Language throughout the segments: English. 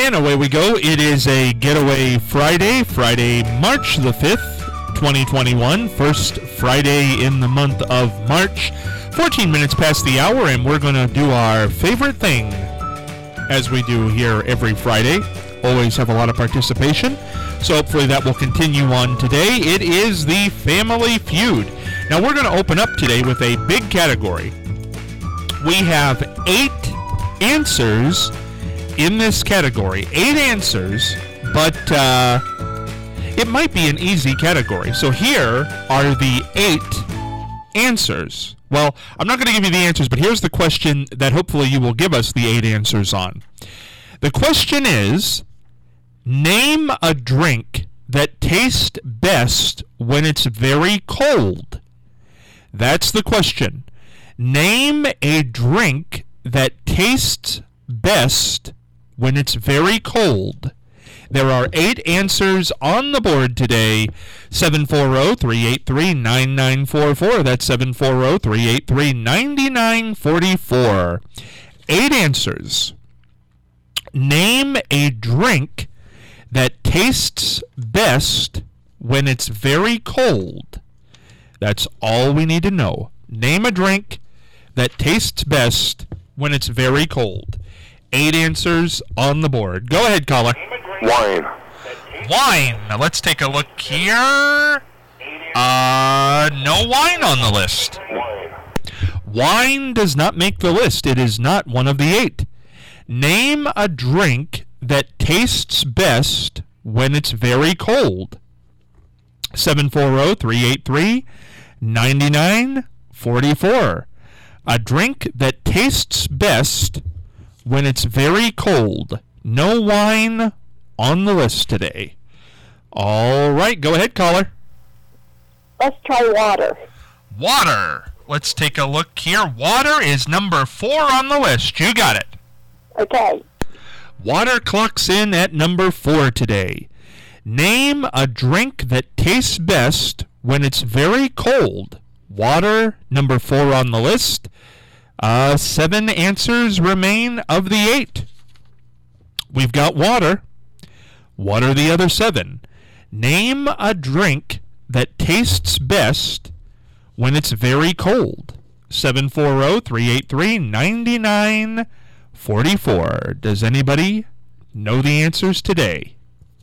And away we go. It is a Getaway Friday, March the 5th, 2021. First Friday in the month of March. 14 minutes past the hour, and we're going to do our favorite thing, as we do here every Friday. Always have a lot of participation, so hopefully that will continue on today. It is the Family Feud. Now, we're going to open up today with a big category. We have 8 answers in this category. 8 answers, but it might be an easy category. So here are the 8 answers. Well, I'm not going to give you the answers, but here's the question that hopefully you will give us the 8 answers on. The question is, name a drink that tastes best when it's very cold. That's the question. Name a drink that tastes best when it's very cold. There are 8 answers on the board today. 740-383-9944. That's 740-383-9944. 8 answers. Name a drink that tastes best when it's very cold. That's all we need to know. Name a drink that tastes best when it's very cold. 8 answers on the board. Go ahead, caller. Wine. Wine. Now let's take a look here. No wine on the list. Wine does not make the list. It is not one of the 8. Name a drink that tastes best when it's very cold. 740-383-9944. A drink that tastes best when it's very cold. No wine on the list today. All right, go ahead, caller. Let's try water. Water. Let's take a look here. Water is number 4 on the list. You got it. Okay. Water clocks in at number 4 today. Name a drink that tastes best when it's very cold. Water, number 4 on the list. 7 answers remain of the 8. We've got water. What are the other 7? Name a drink that tastes best when it's very cold. 740-383-9944. Does anybody know the answers today?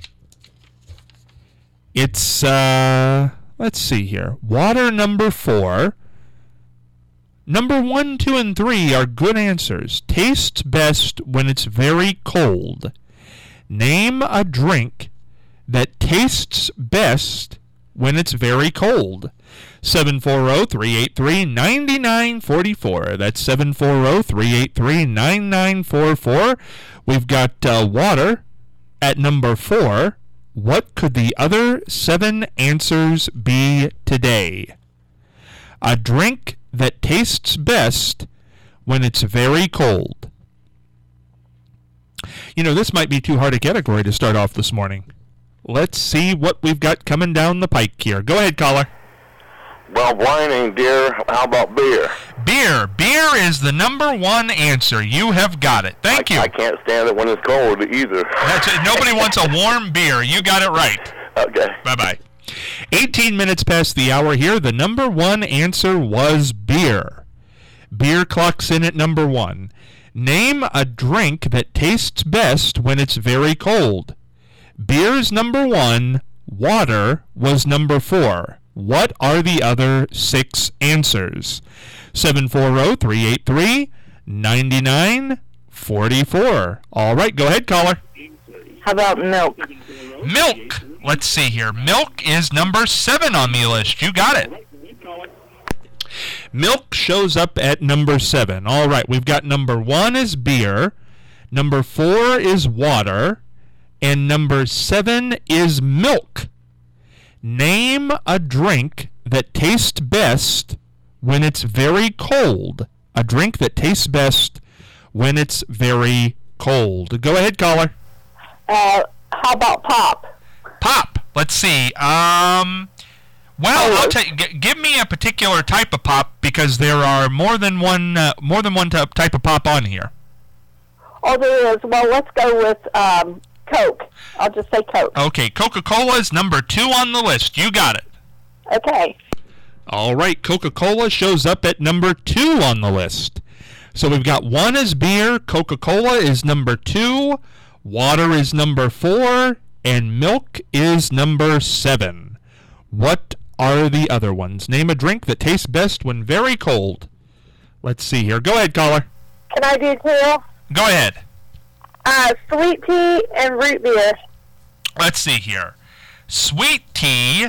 It's, let's see here. Water, number 4. Number 1, 2, and 3 are good answers. Tastes best when it's very cold. Name a drink that tastes best when it's very cold. 740-383-9944. That's 740-383-9944. We've got water at number 4. What could the other 7 answers be today? A drink that tastes best when it's very cold. You know, this might be too hard a category to start off this morning. Let's see what we've got coming down the pike here. Go ahead, caller. Well, wine ain't dear. How about beer? Beer. Beer is the number 1 answer. You have got it. Thank you. I can't stand it when it's cold either. That's it. Nobody wants a warm beer. You got it right. Okay. Bye-bye. 18 minutes past the hour here. The number 1 answer was beer. Beer clocks in at number 1. Name a drink that tastes best when it's very cold. Beer's number 1. Water was number 4. What are the other 6 answers? 740-383-9944. All right, go ahead, caller. How about milk? Milk. Let's see here. Milk is number 7 on the list. You got it. Milk shows up at number 7. All right, we've got number 1 is beer, number 4 is water, and number 7 is milk. Name a drink that tastes best when it's very cold. A drink that tastes best when it's very cold. Go ahead, caller. How about pop? Pop. Let's see. Well, I'll tell you. Give me a particular type of pop because there are more than one type of pop on here. Oh, there is. Well, let's go with Coke. I'll just say Coke. Okay, Coca-Cola is number 2 on the list. You got it. Okay. All right, Coca-Cola shows up at number 2 on the list. So we've got 1 is beer, Coca-Cola is number 2, water is number 4, and milk is number 7. What are the other ones? Name a drink that tastes best when very cold. Let's see here. Go ahead, caller. Can I do 2? Go ahead. Sweet tea and root beer. Let's see here. Sweet tea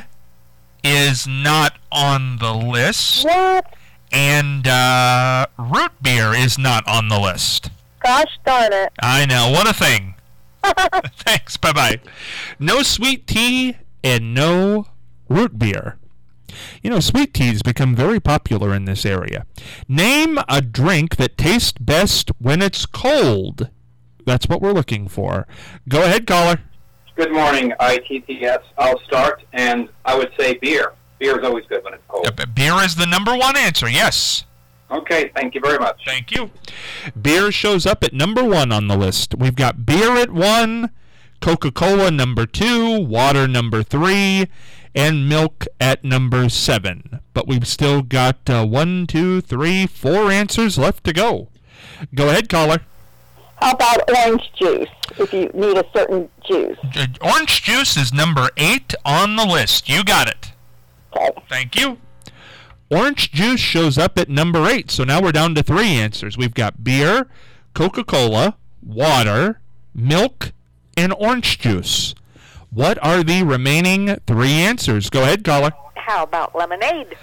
is not on the list. What? And root beer is not on the list. Gosh darn it. I know. What a thing. Thanks. Bye-bye. No sweet tea and no root beer. You know, sweet teas become very popular in this area. Name a drink that tastes best when it's cold. That's what we're looking for. Go ahead, caller. Good morning, ITTS. I'll start, and I would say beer. Beer is always good when it's cold. Beer is the number 1 answer, yes. Okay, thank you very much. Thank you. Beer shows up at number 1 on the list. We've got beer at 1, Coca-Cola number 2, water number 3, and milk at number 7. But we've still got 1, 2, 3, 4 answers left to go. Go ahead, caller. How about orange juice, if you need a certain juice? Orange juice is number 8 on the list. You got it. Okay. Thank you. Orange juice shows up at number 8, so now we're down to 3 answers. We've got beer, Coca-Cola, water, milk, and orange juice. What are the remaining 3 answers? Go ahead, caller. How about lemonade?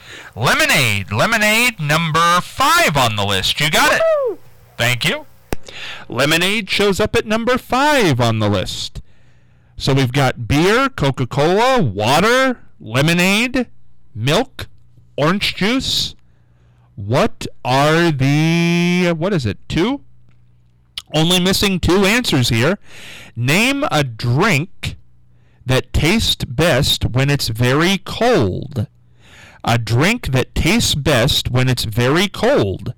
Lemonade, number 5 on the list. You got it. Woo! Thank you. Lemonade shows up at number 5 on the list. So we've got beer, Coca-Cola, water, lemonade, milk, orange juice. What are the, 2? Only missing 2 answers here. Name a drink that tastes best when it's very cold. A drink that tastes best when it's very cold.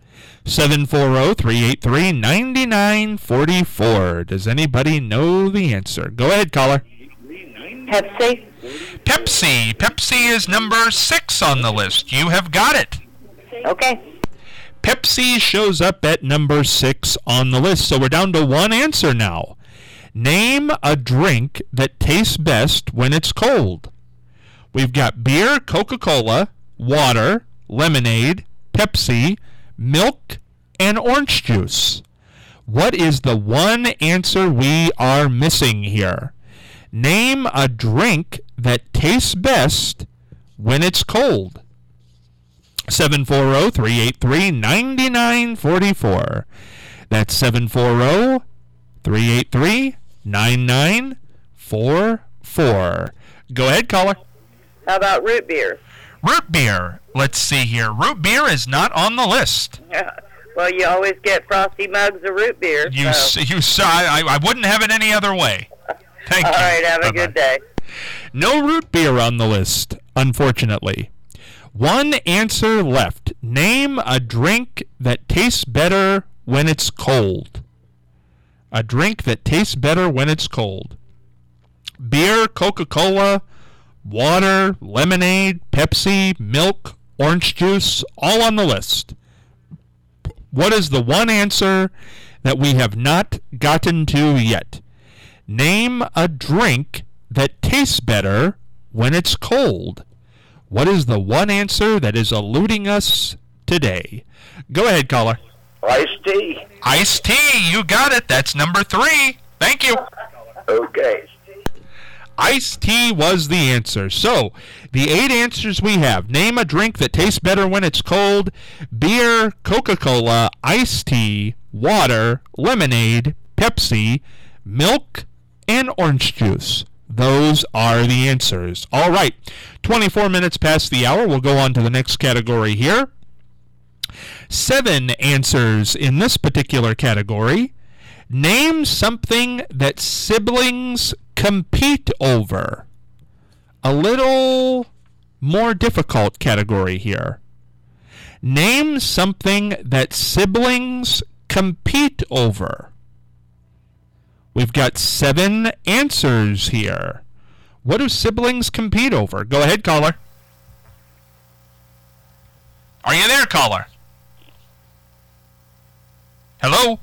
740-383-9944. Does anybody know the answer? Go ahead, caller. Pepsi? Pepsi is number 6 on the list. You have got it. Okay. Pepsi shows up at number 6 on the list. So we're down to 1 answer now. Name a drink that tastes best when it's cold. We've got beer, Coca-Cola, water, lemonade, Pepsi, milk, and orange juice. What is the 1 answer we are missing here? Name a drink that tastes best when it's cold. 740-383-9944. That's 740-383-9944. Go ahead, caller. How about root beer? Root beer. Let's see here. Root beer is not on the list. Well, you always get frosty mugs of root beer. You saw. I wouldn't have it any other way. Thank you. All right, have Bye-bye. a good day. No root beer on the list, unfortunately. 1 answer left. Name a drink that tastes better when it's cold. A drink that tastes better when it's cold. Beer, Coca-Cola, water, lemonade, Pepsi, milk, orange juice, all on the list. What is the 1 answer that we have not gotten to yet? Name a drink that tastes better when it's cold. What is the 1 answer that is eluding us today? Go ahead, caller. Iced tea. Iced tea, you got it. That's number 3. Thank you. Okay. Iced tea was the answer. So, the 8 answers we have. Name a drink that tastes better when it's cold. Beer, Coca-Cola, iced tea, water, lemonade, Pepsi, milk, and orange juice. Those are the answers. All right. 24 minutes past the hour. We'll go on to the next category here. 7 answers in this particular category. Name something that siblings compete over. A little more difficult category here. Name something that siblings compete over. We've got 7 answers here. What do siblings compete over? Go ahead, caller. Are you there, caller? Hello?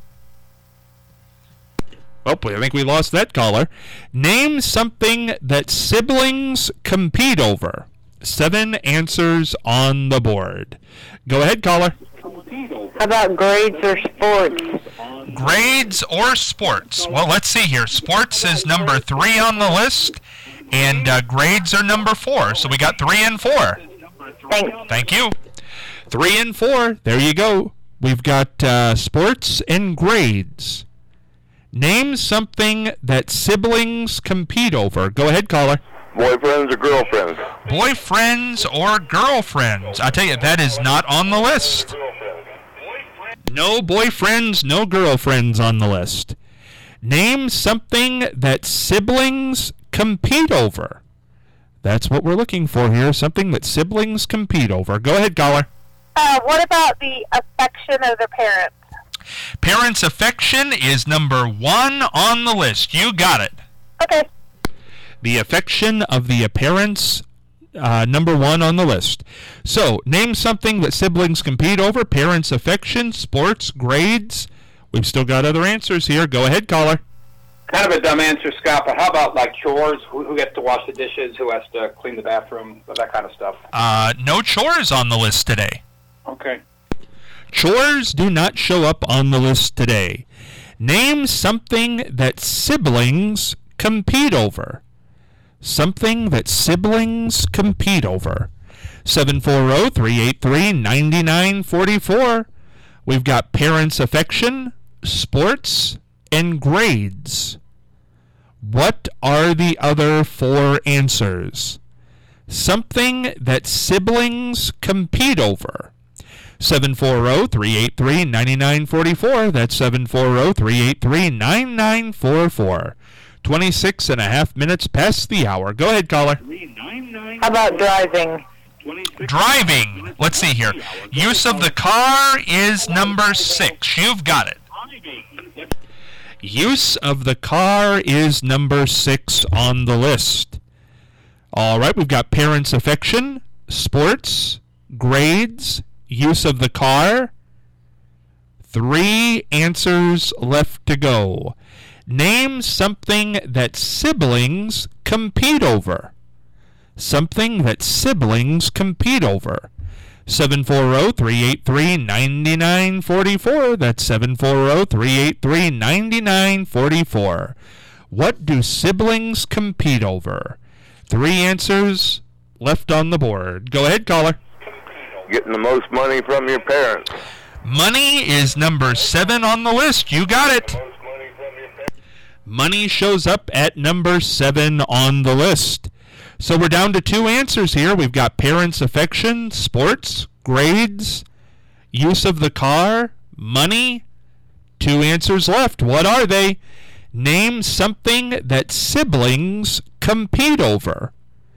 Oh, I think we lost that caller. Name something that siblings compete over. 7 answers on the board. Go ahead, caller. How about grades or sports? Grades or sports? Well, let's see here. Sports is number 3 on the list, and grades are number 4. So we got 3 and 4. Thanks. Thank you. 3 and 4. There you go. We've got sports and grades. Name something that siblings compete over. Go ahead, caller. Boyfriends or girlfriends? Boyfriends or girlfriends? I tell you, that is not on the list. No boyfriends, no girlfriends on the list. Name something that siblings compete over. That's what we're looking for here, something that siblings compete over. Go ahead, caller. What about the affection of the parents? Parents' affection is number 1 on the list. You got it. Okay. The affection of the parents, number 1 on the list. So, name something that siblings compete over. Parents' affection, sports, grades. We've still got other answers here. Go ahead, caller. Kind of a dumb answer, Scott, but how about like chores? Who gets to wash the dishes? Who has to clean the bathroom? That kind of stuff. No chores on the list today. Okay. Chores do not show up on the list today. Name something that siblings compete over. Something that siblings compete over. 740-383-9944. We've got parents' affection, sports, and grades. What are the other 4 answers? Something that siblings compete over. 740-383-9944. That's 740-383-9944. 26 and a half minutes past the hour. Go ahead, caller. How about driving? Driving. Let's see here. Use of the car is number 6. You've got it. Use of the car is number 6 on the list. All right, we've got parents' affection, sports, grades, use of the car. 3 answers left to go. Name something that siblings compete over. Something that siblings compete over. 740-383-9944. That's 740-383-9944. What do siblings compete over? 3 answers left on the board. Go ahead, caller. Getting the most money from your parents. Money is number 7 on the list. You got it. Money shows up at number 7 on the list. So we're down to 2 answers here. We've got parents' affection, sports, grades, use of the car, money. 2 answers left. What are they? Name something that siblings compete over.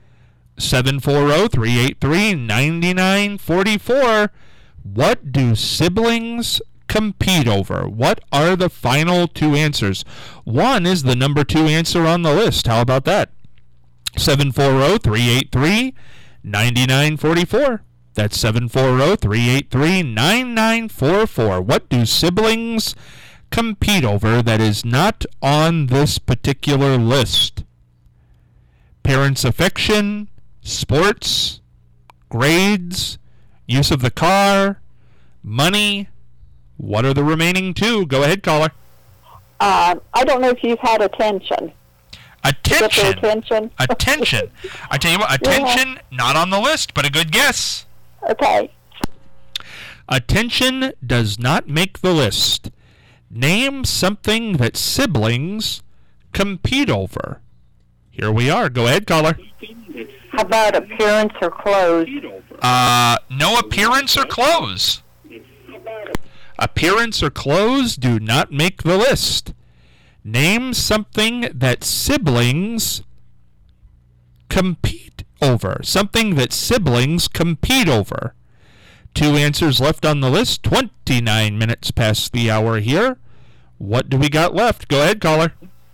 740-383-9944. What do siblings compete over? What are the final 2 answers? 1 is the number 2 answer on the list. How about that? 740-383-9944. That's 740-383-9944. What do siblings compete over that is not on this particular list? Parents' affection, sports, grades, use of the car, money. What are the remaining 2? Go ahead, caller. I don't know if you've had attention. Attention. Attention. Attention. I tell you what, attention, not on the list, but a good guess. Okay. Attention does not make the list. Name something that siblings compete over. Here we are. Go ahead, caller. How about appearance or clothes? No appearance or clothes. Appearance or clothes do not make the list. Name something that siblings compete over. Something that siblings compete over. 2 answers left on the list. 29 minutes past the hour here. What do we got left? Go ahead, caller.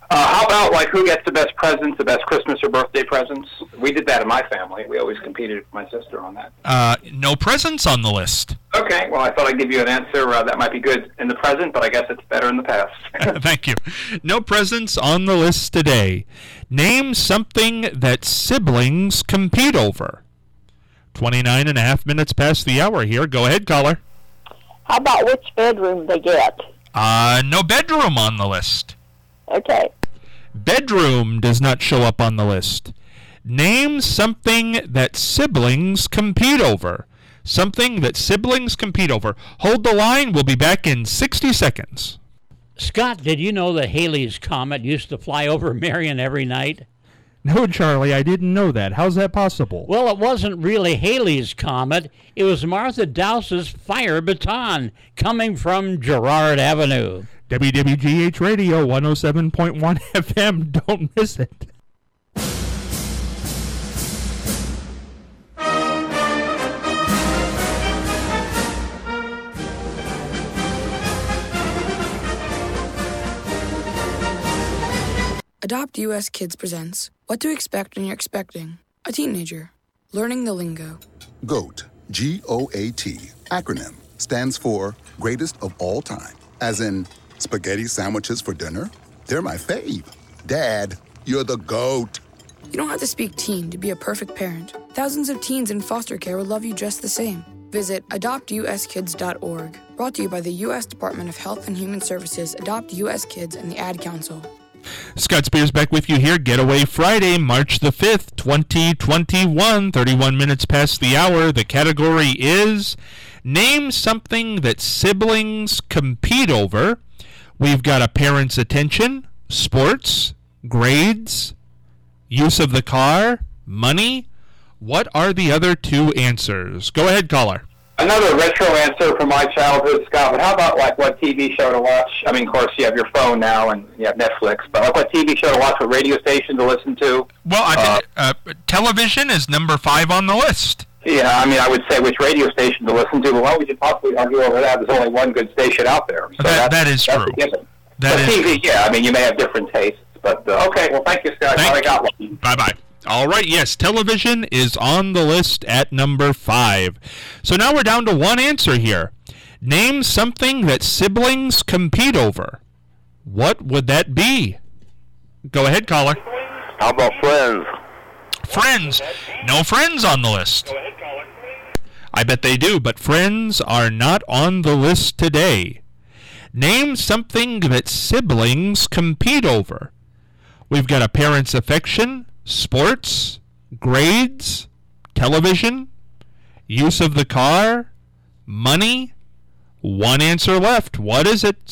How about like who gets the best presents, the best Christmas or birthday presents? We did that in my family. We always competed with my sister on that. No presents on the list. Okay, well, I thought I'd give you an answer that might be good in the present, but I guess it's better in the past. Thank you. No presents on the list today. Name something that siblings compete over. 29 and a half minutes past the hour here. Go ahead, caller. How about which bedroom they get? No bedroom on the list. Okay. Bedroom does not show up on the list. Name something that siblings compete over. Something that siblings compete over. Hold the line. We'll be back in 60 seconds. Scott, did you know that Halley's Comet used to fly over Marion every night? No, Charlie, I didn't know that. How's that possible? Well, it wasn't really Halley's Comet. It was Martha Dowse's fire baton coming from Girard Avenue. WWGH Radio 107.1 FM. Don't miss it. Adopt US Kids presents What to Expect When You're Expecting a Teenager. Learning the Lingo. GOAT, G-O-A-T, acronym, stands for Greatest of All Time. As in, spaghetti sandwiches for dinner? They're my fave. Dad, you're the GOAT. You don't have to speak teen to be a perfect parent. Thousands of teens in foster care will love you just the same. Visit adoptuskids.org. Brought to you by the U.S. Department of Health and Human Services, Adopt U.S. Kids, and the Ad Council. Scott Spears back with you here. Getaway Friday, March the 5th, 2021. 31 minutes past the hour. The category is Name Something That Siblings Compete Over. We've got a parent's attention, sports, grades, use of the car, money. What are the other two answers? Go ahead, caller. Another retro answer from my childhood, Scott, but how about like what TV show to watch? I mean, of course, you have your phone now and you have Netflix, but like what TV show to watch, what radio station to listen to? Well, I think television is number 5 on the list. Yeah, I mean, I would say which radio station to listen to, but why would you possibly argue over that? There's only one good station out there. So that is true. That is TV, yeah, I mean, you may have different tastes, but okay, well, thank you, Scott. I got one. Bye-bye. All right, yes, television is on the list at number 5. So now we're down to one answer here. Name something that siblings compete over. What would that be? Go ahead, caller. How about Friends? Friends. No Friends on the list. I bet they do, but Friends are not on the list today. Name something that siblings compete over. We've got a parent's affection, sports, grades, television, use of the car, money. One answer left. What is it?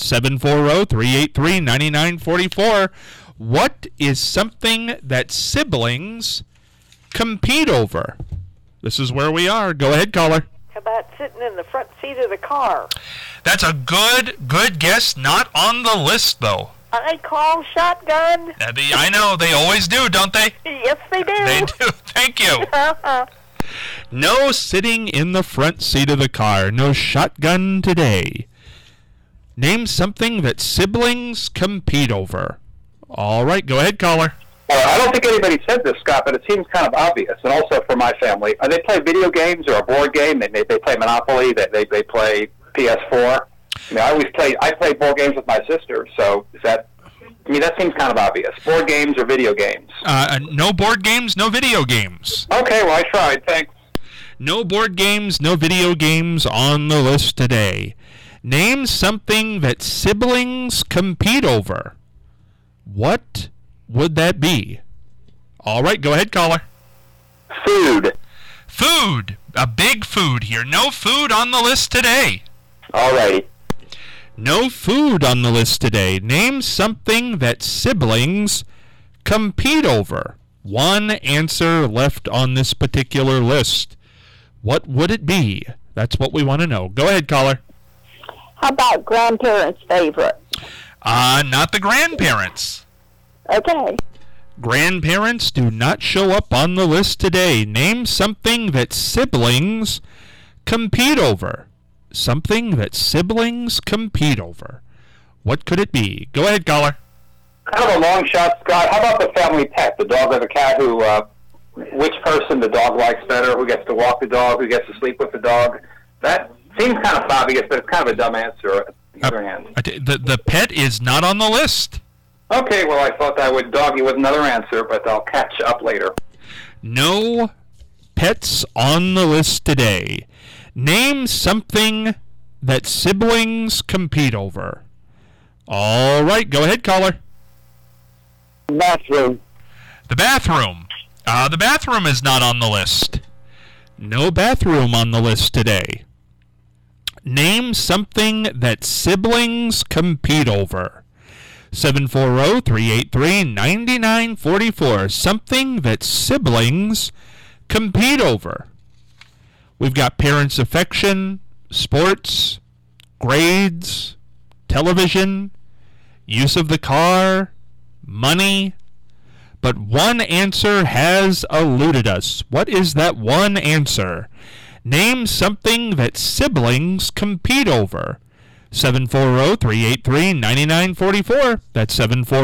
740-383-9944. What is something that siblings compete over? This is where we are. Go ahead, caller. How about sitting in the front seat of the car? That's a good guess. Not on the list, though. I call shotgun. I know. They always do, don't they? Yes, they do. They do. Thank you. No sitting in the front seat of the car. No shotgun today. Name something that siblings compete over. All right, go ahead, caller. I don't think anybody said this, Scott, but it seems kind of obvious. And also for my family, they play video games or a board game. They play Monopoly. They play PS4. I mean, I play board games with my sister. So is that? I mean, that seems kind of obvious. Board games or video games? No board games, no video games. Okay, well, I tried. Thanks. No board games, no video games on the list today. Name something that siblings compete over. What would that be? All right, go ahead, caller. Food. Food. A big food here. No food on the list today. All righty. No food on the list today. Name something that siblings compete over. One answer left on this particular list. What would it be? That's what we want to know. Go ahead, caller. How about grandparents' favorite? Not the grandparents. Okay. Grandparents do not show up on the list today. Name something that siblings compete over. Something that siblings compete over. What could it be? Go ahead, caller. Kind of a long shot, Scott. How about the family pet, the dog or the cat? Which person the dog likes better? Who gets to walk the dog? Who gets to sleep with the dog? That seems kind of obvious, but it's kind of a dumb answer. The pet is not on the list. Okay, well, I thought I would dog you with another answer, but I'll catch up later. No pets on the list today. Name something that siblings compete over. All right, go ahead, caller. Bathroom. The bathroom. The bathroom is not on the list. No bathroom on the list today. Name something that siblings compete over. 740-383-9944. Something that siblings compete over. We've got parents' affection, sports, grades, television, use of the car, money. But one answer has eluded us. What is that one answer? Name something that siblings compete over. 740-383-9944. That's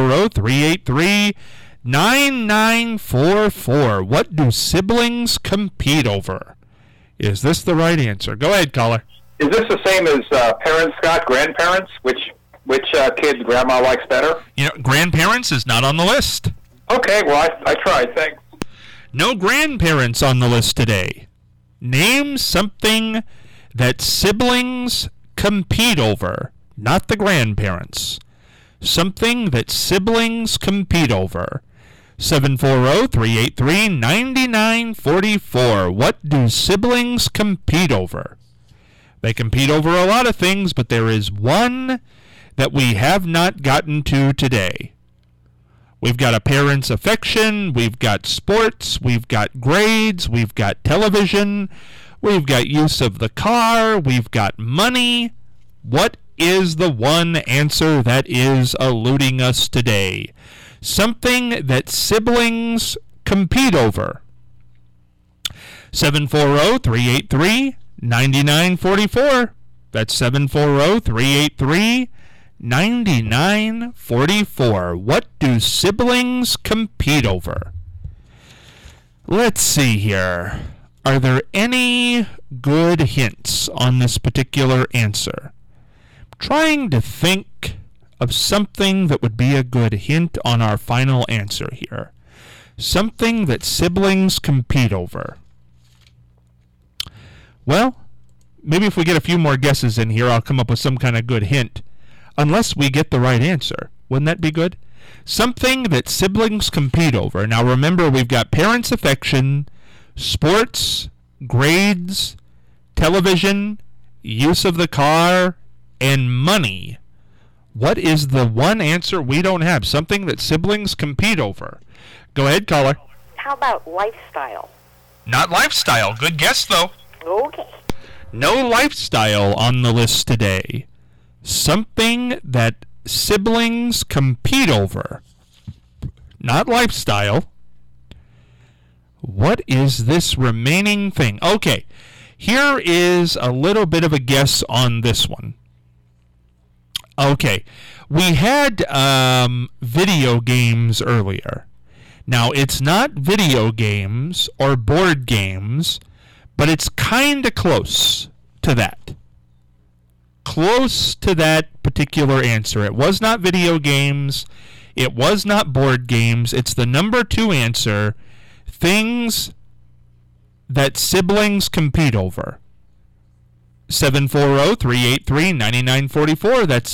740-383-9944. What do siblings compete over? Is this the right answer? Go ahead, caller. Is this the same as parents, Scott? Grandparents? Which kid grandma likes better? Grandparents is not on the list. Okay, well, I tried. Thanks. No grandparents on the list today. Name something that siblings compete over, not the grandparents. Something that siblings compete over. 740-383-9944. What do siblings compete over? They compete over a lot of things, but there is one that we have not gotten to today. We've got a parent's affection, we've got sports, we've got grades, we've got television, we've got use of the car, we've got money. What is the one answer that is eluding us today? Something that siblings compete over. 740-383-9944. That's 740-383-9944. What do siblings compete over? Let's see here. Are there any good hints on this particular answer? I'm trying to think of something that would be a good hint on our final answer here. Something that siblings compete over. Well, maybe if we get a few more guesses in here, I'll come up with some kind of good hint. Unless we get the right answer. Wouldn't that be good? Something that siblings compete over. Now remember, we've got parents' affection, sports, grades, television, use of the car, and money. What is the one answer we don't have? Something that siblings compete over. Go ahead, caller. How about lifestyle? Not lifestyle. Good guess, though. Okay. No lifestyle on the list today. Something that siblings compete over. Not lifestyle. What is this remaining thing? Okay, here is a little bit of a guess on this one. Okay, we had video games earlier. Now, it's not video games or board games, but it's kind of close to that. Close to that particular answer. It was not video games. It was not board games. It's the number 2 answer. Things that siblings compete over. 740-383-9944. That's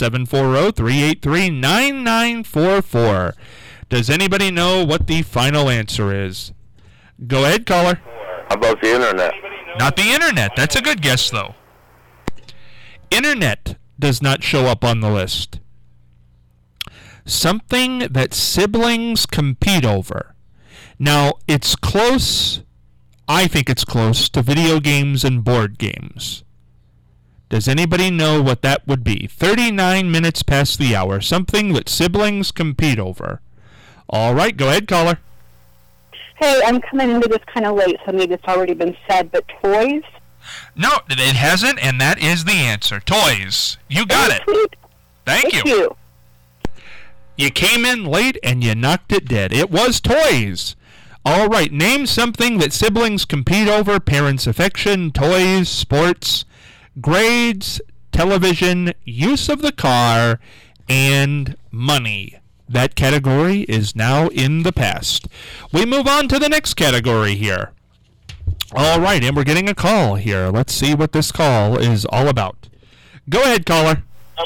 740-383-9944. Does anybody know what the final answer is? Go ahead, caller. How about the internet? Not the internet. That's a good guess, though. Internet does not show up on the list. Something that siblings compete over. Now, it's close, I think it's close, to video games and board games. Does anybody know what that would be? 39 minutes past the hour. Something that siblings compete over. All right, go ahead, caller. Hey, I'm coming into this kind of late, so maybe it's already been said, but toys? No, it hasn't, and that is the answer. Toys. You got it. Sweet. Thank you. You came in late and you knocked it dead. It was toys. All right, name something that siblings compete over: parents' affection, toys, sports, grades, television, use of the car, and money. That category is now in the past. We move on to the next category here. All right, and we're getting a call here. Let's see what this call is all about. Go ahead, caller.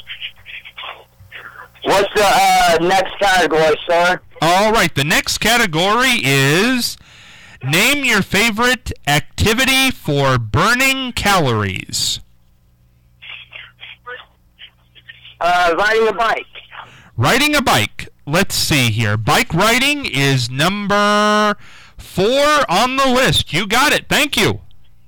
What's the next category, sir? All right, the next category is name your favorite activity for burning calories. Riding a bike. Riding a bike. Let's see here. Bike riding is number 4 on the list. You got it. Thank you.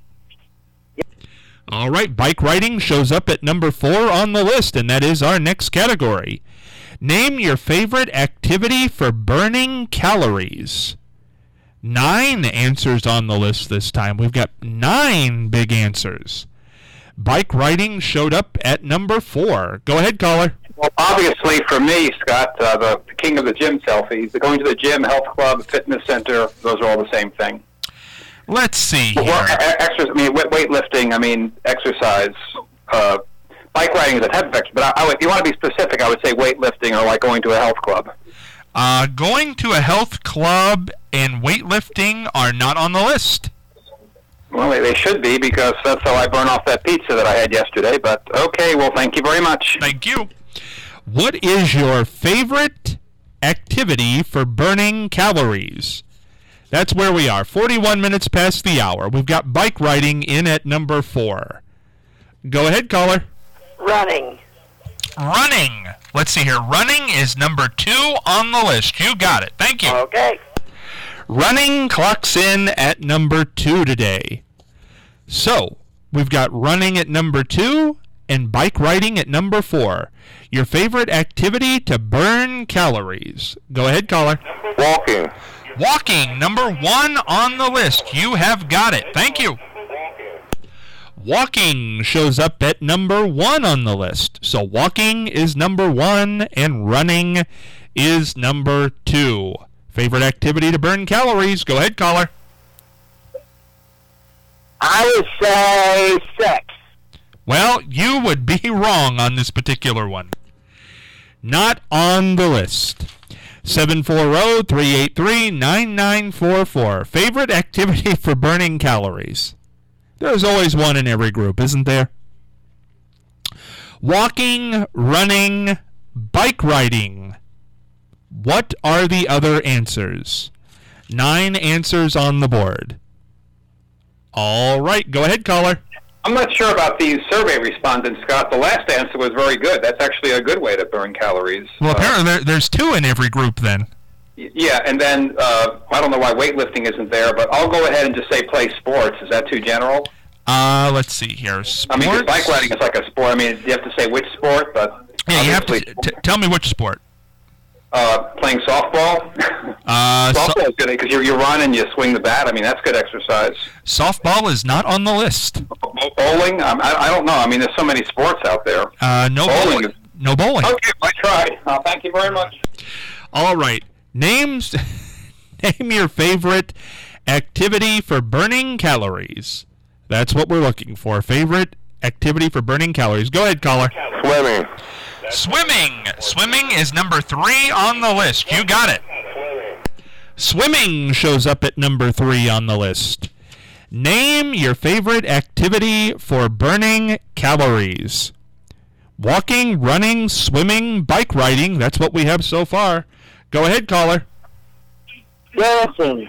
All right, bike riding shows up at number 4 on the list, and that is our next category. Name your favorite activity for burning calories. 9 answers on the list this time. We've got 9 big answers. Bike riding showed up at number 4. Go ahead, caller. Well, obviously, for me, Scott, the king of the gym selfies, going to the gym, health club, fitness center, those are all the same thing. Let's see here. Well, weightlifting, exercise. Bike riding is a type of exercise, but if you want to be specific, I would say weightlifting or like going to a health club. Going to a health club and weightlifting are not on the list. Well, they should be, because that's how I burn off that pizza that I had yesterday. But, okay, well, thank you very much. Thank you. What is your favorite activity for burning calories? That's where we are. 41 minutes past the hour. We've got bike riding in at number 4. Go ahead, caller. Running. Running. Let's see here. Running is number 2 on the list. You got it. Thank you. Okay. Running clocks in at number 2 today. So, we've got running at number 2 and bike riding at number 4. Your favorite activity to burn calories. Go ahead, caller. Walking. Walking, number 1 on the list. You have got it. Thank you. Walking shows up at number 1 on the list. So walking is number 1 and running is number 2. Favorite activity to burn calories. Go ahead, caller. I would say sex. Well, you would be wrong on this particular one. Not on the list. 740-383-9944. Favorite activity for burning calories. There's always one in every group, isn't there? Walking, running, bike riding. What are the other answers? 9 answers on the board. All right, go ahead, caller. I'm not sure about these survey respondents, Scott. The last answer was very good. That's actually a good way to burn calories. Well, apparently there's 2 in every group then. Yeah, and then I don't know why weightlifting isn't there, but I'll go ahead and just say play sports. Is that too general? Let's see here. Sports? I mean, 'cause bike riding is like a sport. I mean, you have to say which sport, but... Yeah, you have to tell me which sport. Playing softball. Softball is good because you run and you swing the bat. I mean, that's good exercise. Softball is not on the list. Bowling? I don't know. I mean, there's so many sports out there. No bowling. No bowling. Okay, I tried. Thank you very much. All right. Name your favorite activity for burning calories. That's what we're looking for. Favorite activity for burning calories. Go ahead, caller. Swimming. Swimming is number 3 on the list. You got it. Swimming shows up at number 3 on the list. Name your favorite activity for burning calories. Walking, running, swimming, bike riding. That's what we have so far. Go ahead, caller. Dancing.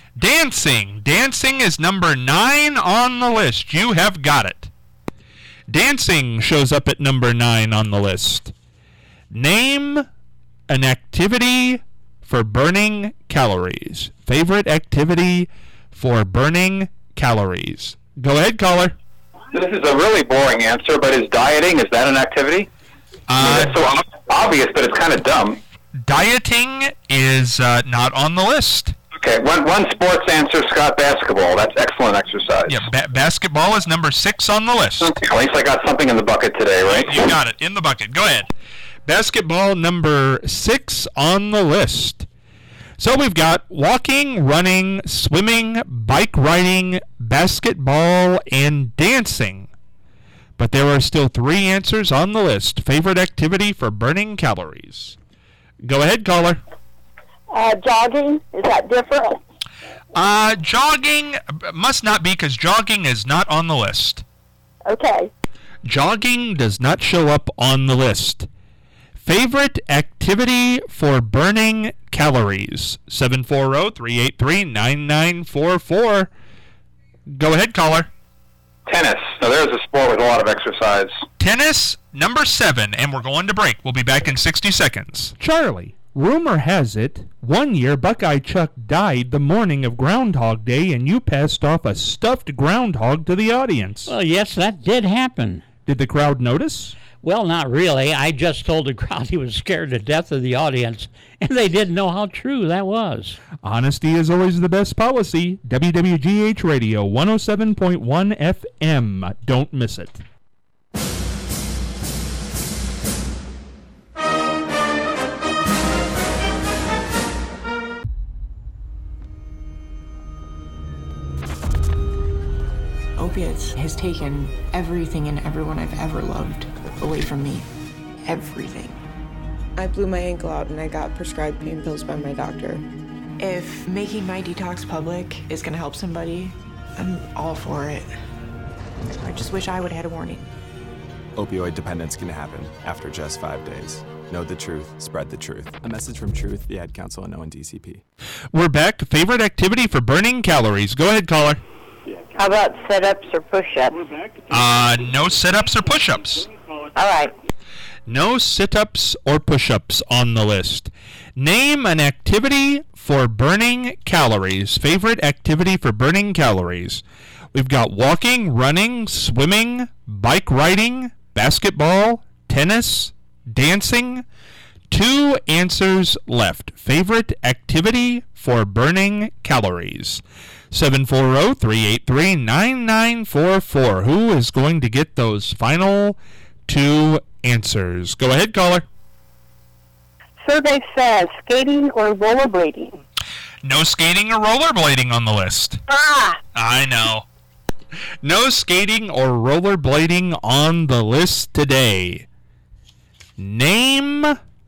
Dancing is number 9 on the list. You have got it. Dancing shows up at number 9 on the list. Name an activity for burning calories. Favorite activity for burning calories. Go ahead, caller. This is a really boring answer, but is dieting, is that an activity? That's so obvious, but it's kind of dumb. Dieting is not on the list. Okay, one sports answer, Scott, basketball. That's excellent exercise. Yeah, basketball is number 6 on the list. Okay, at least I got something in the bucket today, right? You got it, in the bucket. Go ahead. Basketball number 6 on the list. So we've got walking, running, swimming, bike riding, basketball, and dancing. But there are still 3 answers on the list. Favorite activity for burning calories. Go ahead, caller. Jogging, is that different? Jogging must not be, because jogging is not on the list. Okay. Jogging does not show up on the list. Favorite activity for burning calories. 740-383-9944. Go ahead, caller. Tennis. Now, there's a sport with a lot of exercise. Tennis, number 7, and we're going to break. We'll be back in 60 seconds. Charlie, rumor has it, one year Buckeye Chuck died the morning of Groundhog Day and you passed off a stuffed groundhog to the audience. Well, yes, that did happen. Did the crowd notice? Well, not really. I just told the crowd he was scared to death of the audience, and they didn't know how true that was. Honesty is always the best policy. WWGH Radio 107.1 FM. Don't miss it. Opiates has taken everything and everyone I've ever loved away from me. Everything. I blew my ankle out and I got prescribed pain pills by my doctor. If making my detox public is gonna help somebody, I'm all for it. I just wish I would have had a warning. Opioid dependence can happen after just 5 days. Know the truth, spread the truth. A message from Truth, the Ad Council, and ONDCP. We're back. Favorite activity for burning calories. Go ahead, caller. How about sit-ups or push-ups? No sit-ups or push-ups. All right. No sit-ups or push-ups on the list. Name an activity for burning calories. Favorite activity for burning calories. We've got walking, running, swimming, bike riding, basketball, tennis, dancing. 2 answers left. Favorite activity for burning calories. 740-383-9944. Who is going to get those final 2 answers? Go ahead, caller. Survey says skating or rollerblading. No skating or rollerblading on the list. I know. No skating or rollerblading on the list today. Name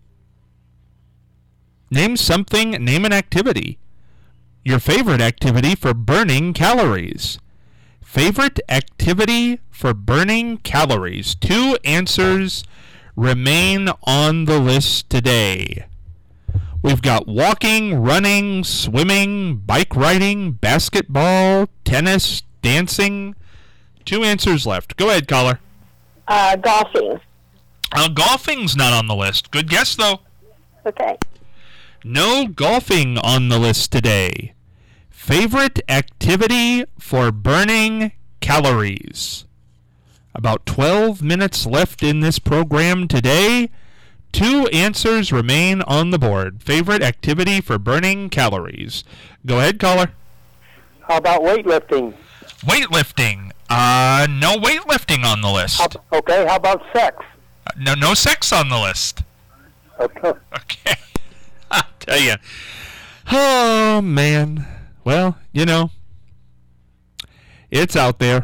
something, name an activity. Your favorite activity for burning calories. Favorite activity for burning calories. 2 answers remain on the list today. We've got walking, running, swimming, bike riding, basketball, tennis, dancing. 2 answers left. Go ahead, caller. Golfing. Golfing's not on the list. Good guess, though. Okay. No golfing on the list today. Favorite activity for burning calories. About 12 minutes left in this program today. 2 answers remain on the board. Favorite activity for burning calories. Go ahead, caller. How about weightlifting? Weightlifting. No weightlifting on the list. Okay, how about sex? No sex on the list. Okay. Okay. I'll tell you. Oh, man. Well, you know, it's out there.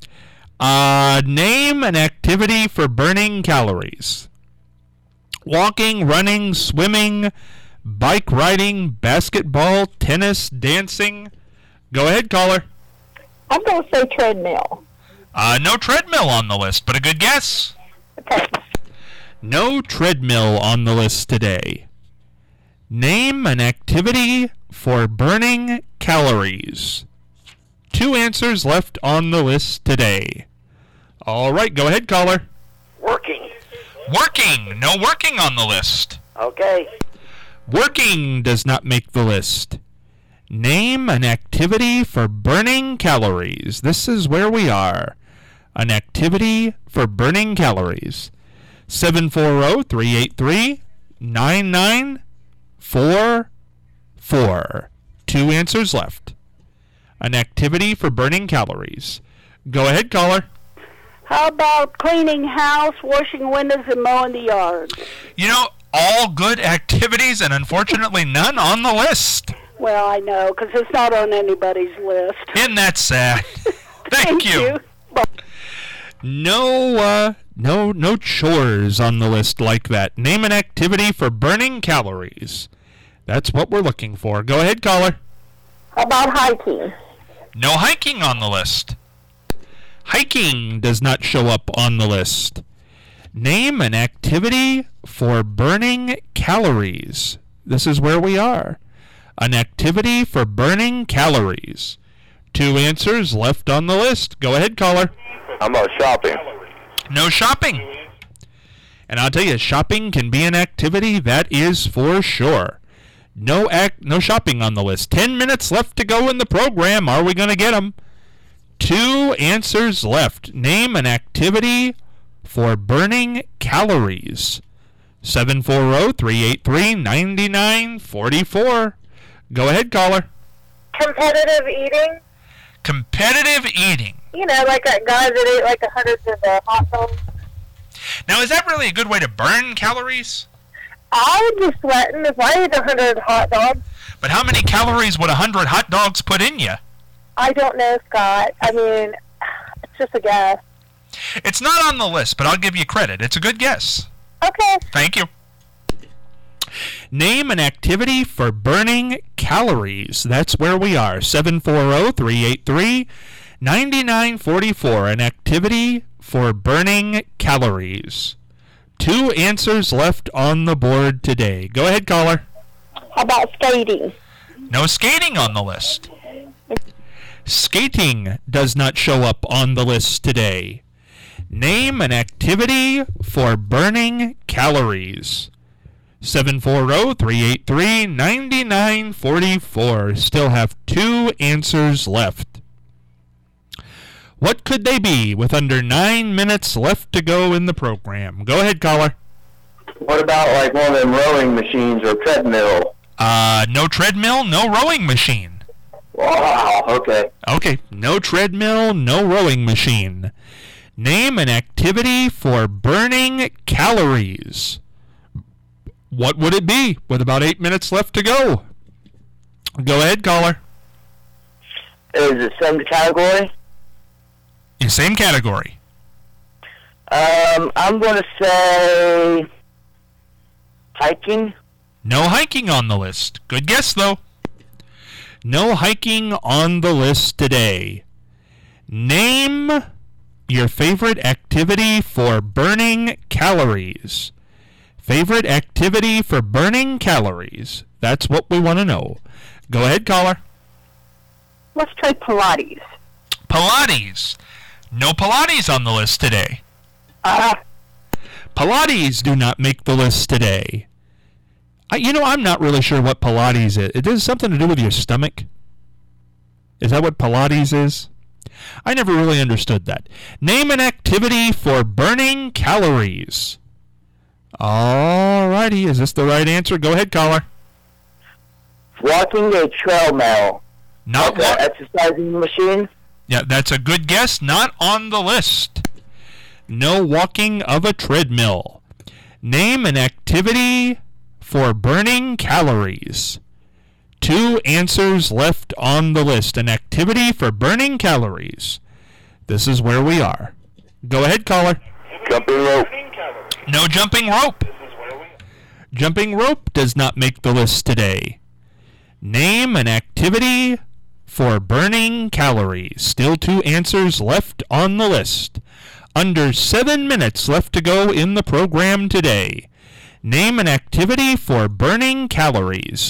Name an activity for burning calories. Walking, running, swimming, bike riding, basketball, tennis, dancing. Go ahead, caller. I'm going to say treadmill. No treadmill on the list, but a good guess. Okay. No treadmill on the list today. Name an activity for burning calories. 2 answers left on the list today. All right, go ahead, caller. Working. Working. No working on the list. Okay. Working does not make the list. Name an activity for burning calories. This is where we are. An activity for burning calories. 740-383-9944. 2 answers left. An activity for burning calories. Go ahead, caller. How about cleaning house, washing windows, and mowing the yard? You know, all good activities, and unfortunately none on the list. Well, I know, because it's not on anybody's list. Isn't that sad? Thank you. No chores on the list like that. Name an activity for burning calories. That's what we're looking for. Go ahead, caller. How about hiking? No hiking on the list. Hiking does not show up on the list. Name an activity for burning calories. This is where we are. An activity for burning calories. 2 answers left on the list. Go ahead, caller. How about shopping? No shopping. And I'll tell you, shopping can be an activity, that is for sure. No shopping on the list. 10 minutes left to go in the program. Are we going to get them? 2 answers left. Name an activity for burning calories. 740-383-9944. Go ahead, caller. Competitive eating. Competitive eating. You know, like that guy that ate like 100 of the hot dogs. Now, is that really a good way to burn calories? I would be sweating if I ate 100 hot dogs. But how many calories would 100 hot dogs put in you? I don't know, Scott. I mean, it's just a guess. It's not on the list, but I'll give you credit. It's a good guess. Okay. Thank you. Name an activity for burning calories. That's where we are. 740-383-9944. An activity for burning calories. 2 answers left on the board today. Go ahead, caller. How about skating? No skating on the list. Skating does not show up on the list today. Name an activity for burning calories. 740-383-9944. Still have 2 answers left. What could they be with under 9 minutes left to go in the program? Go ahead, caller. What about like one of them rowing machines or treadmill? No treadmill, no rowing machine. Wow, okay. Okay, no treadmill, no rowing machine. Name an activity for burning calories. What would it be with about 8 minutes left to go? Go ahead, caller. Is it same category? In same category. I'm going to say hiking. No hiking on the list. Good guess, though. No hiking on the list today. Name your favorite activity for burning calories. Favorite activity for burning calories. That's what we want to know. Go ahead, caller. Let's try Pilates. Pilates. No Pilates on the list today. Pilates do not make the list today. I'm not really sure what Pilates is. It has something to do with your stomach. Is that what Pilates is? I never really understood that. Name an activity for burning calories. All righty. Is this the right answer? Go ahead, caller. Walking a treadmill. Not like an exercising machine? Yeah, that's a good guess. Not on the list. No walking of a treadmill. Name an activity for burning calories. 2 answers left on the list. An activity for burning calories. This is where we are. Go ahead, caller. Jumping rope. No jumping rope. Jumping rope does not make the list today. Name an activity for burning calories. Still 2 answers left on the list. Under 7 minutes left to go in the program today. Name an activity for burning calories.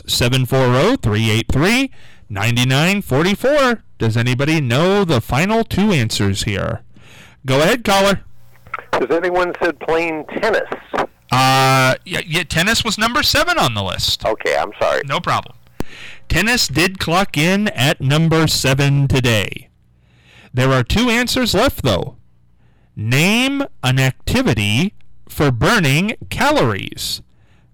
740-383-9944. Does anybody know the final 2 answers here? Go ahead, caller. Has anyone said playing tennis? Yeah, tennis was number 7 on the list. Okay, I'm sorry. No problem. Tennis did clock in at number 7 today. There are 2 answers left, though. Name an activity for burning calories.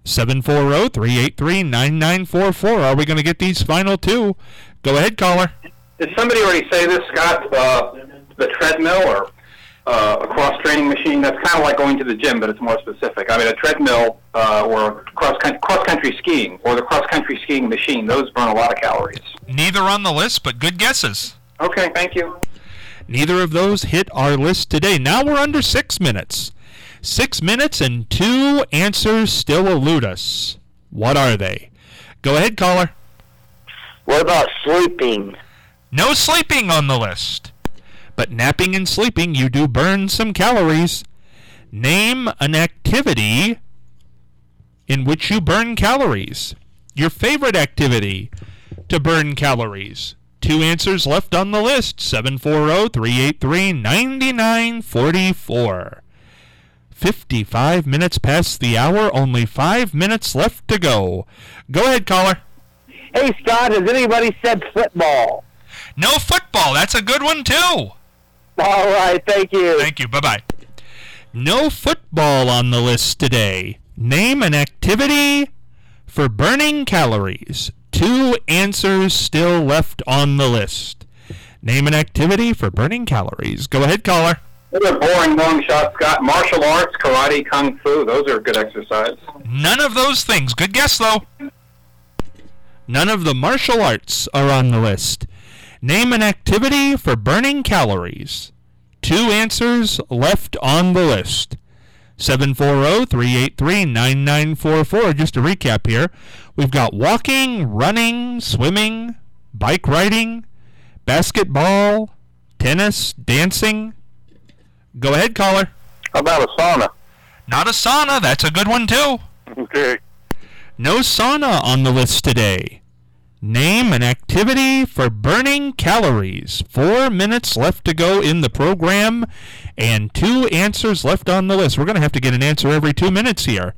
740-383-9944. Are we going to get these final 2? Go ahead, caller. Did somebody already say this, Scott? The treadmill or a cross-training machine. That's kind of like going to the gym, but it's more specific. I mean, a treadmill or cross-country skiing or the cross-country skiing machine, those burn a lot of calories. Neither on the list, but good guesses. Okay, thank you. Neither of those hit our list today. Now we're under 6 minutes. 6 minutes and 2 answers still elude us. What are they? Go ahead, caller. What about sleeping? No sleeping on the list. But napping and sleeping, you do burn some calories. Name an activity in which you burn calories. Your favorite activity to burn calories. 2 answers left on the list. 740-383-9944. 55 minutes past the hour. Only 5 minutes left to go. Go ahead, caller. Hey, Scott, has anybody said football? No football. That's a good one, too. All right, thank you. Thank you. Bye-bye. No football on the list today. Name an activity for burning calories. 2 answers still left on the list. Name an activity for burning calories. Go ahead, caller. Those are boring long shots, Scott. Martial arts, karate, kung fu, those are good exercise. None of those things. Good guess, though. None of the martial arts are on the list. Name an activity for burning calories. 2 answers left on the list. 740-383-9944. Just to recap here, we've got walking, running, swimming, bike riding, basketball, tennis, dancing. Go ahead, caller. How about a sauna? Not a sauna. That's a good one, too. Okay. No sauna on the list today. Name an activity for burning calories. 4 minutes left to go in the program and 2 answers left on the list. We're going to have to get an answer every 2 minutes here.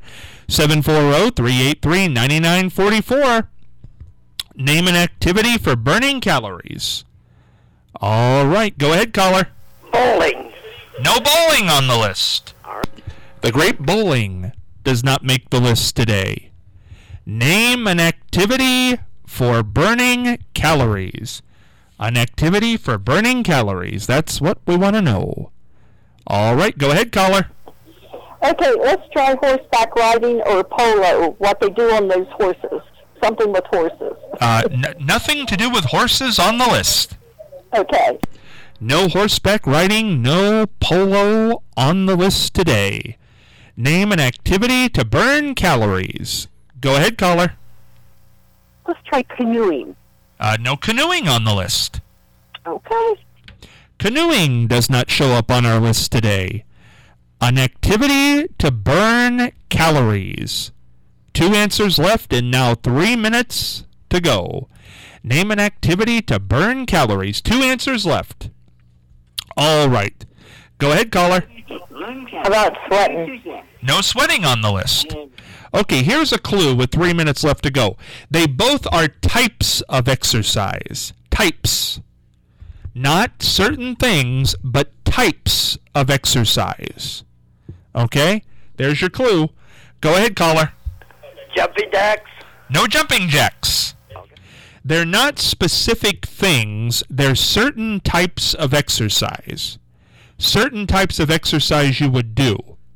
740-383-9944. Name an activity for burning calories. All right, go ahead, caller. Bowling. No bowling on the list. The great bowling does not make the list today. Name an activity for burning calories. An activity for burning calories. That's what we want to know. All right, go ahead, caller. Okay, let's try horseback riding or polo, what they do on those horses. Something with horses. Nothing to do with horses on the list. Okay. No horseback riding, no polo on the list today. Name an activity to burn calories. Go ahead, caller. Let's try canoeing. No canoeing on the list. Okay. Canoeing does not show up on our list today. An activity to burn calories. 2 answers left and now 3 minutes to go. Name an activity to burn calories. 2 answers left. All right. Go ahead, caller. How about sweating? No sweating on the list. Okay, here's a clue with 3 minutes left to go. They both are types of exercise. Types. Not certain things, but types of exercise. Okay? There's your clue. Go ahead, caller. Jumping jacks? No jumping jacks. Okay. They're not specific things. They're certain types of exercise. Certain types of exercise you would do.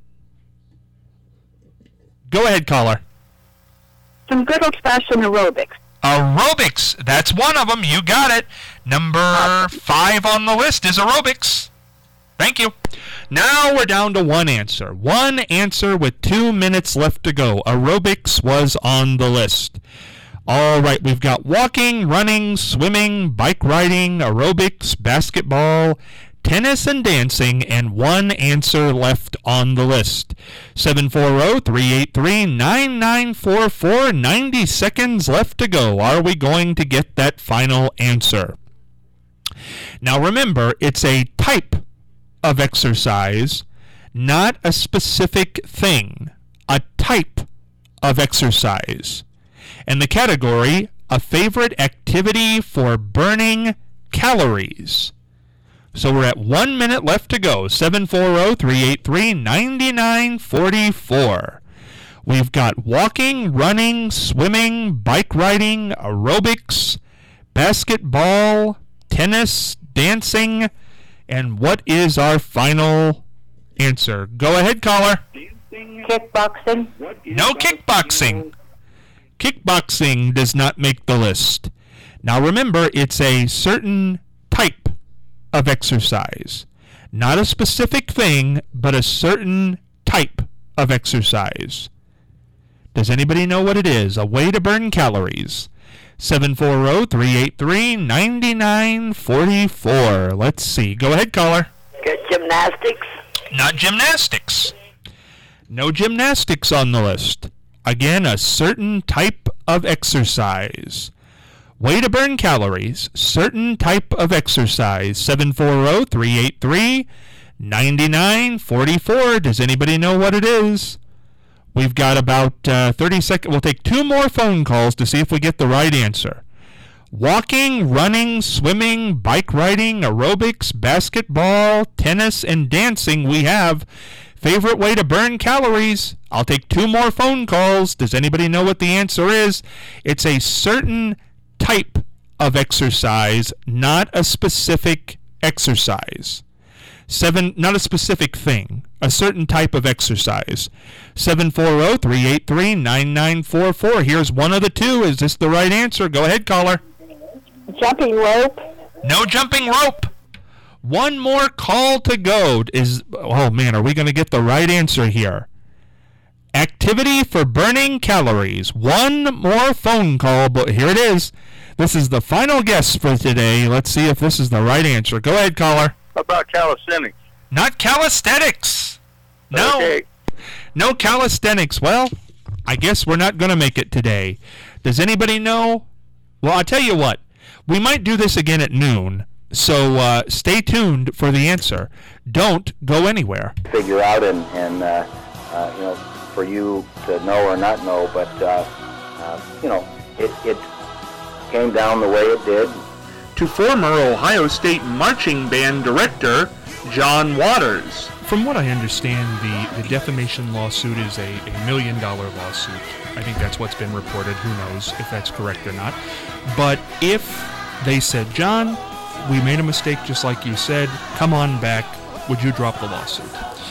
Go ahead, caller. Some good old-fashioned aerobics. Aerobics. That's one of them. You got it. Number 5 on the list is aerobics. Thank you. Now we're down to 1 answer. 1 answer with 2 minutes left to go. Aerobics was on the list. All right, we've got walking, running, swimming, bike riding, aerobics, basketball, tennis, and dancing, and 1 answer left on the list. 740-383-9944. 90 seconds left to go. Are we going to get that final answer? Now remember, it's a type of exercise, not a specific thing. A type of exercise. And the category, a favorite activity for burning calories. So we're at 1 minute left to go. 740-383-9944. We've got walking, running, swimming, bike riding, aerobics, basketball, tennis, dancing, And what is our final answer? Go ahead, caller. Kickboxing. No kickboxing. Kickboxing does not make the list. Now remember, it's a certain type of exercise. Not a specific thing, but a certain type of exercise. Does anybody know what it is? A way to burn calories. 740-383-9944. Let's see. Go ahead, caller. Gymnastics. Not gymnastics. No gymnastics on the list. Again, a certain type of exercise. Way to burn calories. Certain type of exercise. 740-383-9944. Does anybody know what it is? We've got about 30 seconds. We'll take 2 more phone calls to see if we get the right answer. Walking, running, swimming, bike riding, aerobics, basketball, tennis, and dancing we have. Favorite way to burn calories? I'll take 2 more phone calls. Does anybody know what the answer is? It's a certain type of exercise, not a specific exercise. Not a specific thing, a certain type of exercise. 740-383-9944. Here's one of the 2. Is this the right answer? Go ahead, caller. Jumping rope. No jumping rope. One more call to go. Oh man, are we going to get the right answer here? Activity for burning calories. One more phone call, but here it is. This is the final guess for today. Let's see if this is the right answer. Go ahead, caller. How about calisthenics? Not calisthenics. No. Okay. No calisthenics. Well, I guess we're not going to make it today. Does anybody know? Well, I'll tell you what. We might do this again at noon, so stay tuned for the answer. Don't go anywhere. Figure out and for you to know or not know, but it came down the way it did. To former Ohio State marching band director John Waters. From what I understand, the defamation lawsuit is a $1 million lawsuit. I think that's what's been reported. Who knows if that's correct or not. But if they said, John, we made a mistake just like you said, come on back, would you drop the lawsuit?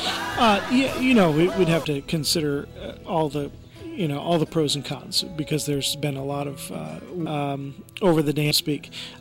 We'd have to consider all the pros and cons, because there's been a lot of over the dam speak.